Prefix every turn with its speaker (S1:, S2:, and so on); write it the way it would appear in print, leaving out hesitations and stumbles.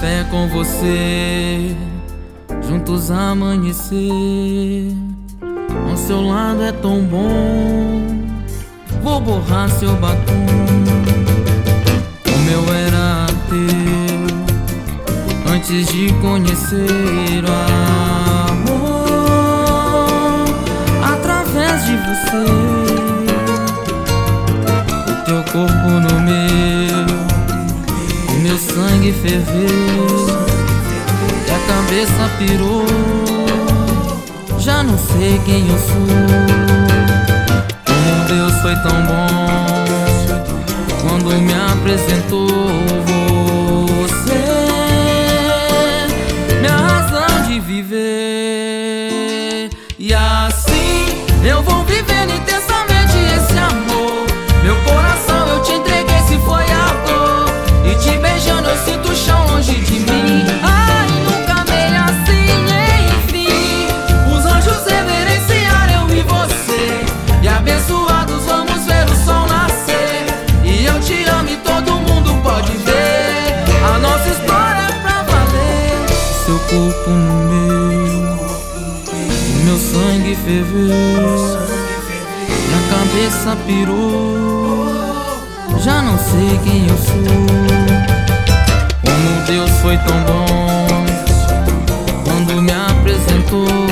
S1: café com você, juntos amanhecer. Ao seu lado é tão bom, vou borrar seu batom. O meu era teu, antes de conhecer o amor. Através de você, o teu corpo no meu sangue ferveu e a cabeça pirou. Já não sei quem eu sou. Como Deus foi tão bom quando me apresentou você, minha razão de viver. E assim eu vou vivendo intensamente esse amor. Meu coração eu te entreguei, se foi a dor, e te beijando eu sinto o chão longe de mim. Ai, nunca amei assim, enfim. Os anjos reverenciaram eu e você, e abençoados vamos ver o sol nascer. E eu te amo e todo mundo pode ver, a nossa história é pra valer. Seu corpo no meu sangue ferveu, minha cabeça pirou. Já não sei quem eu sou. Como Deus foi tão bom quando me apresentou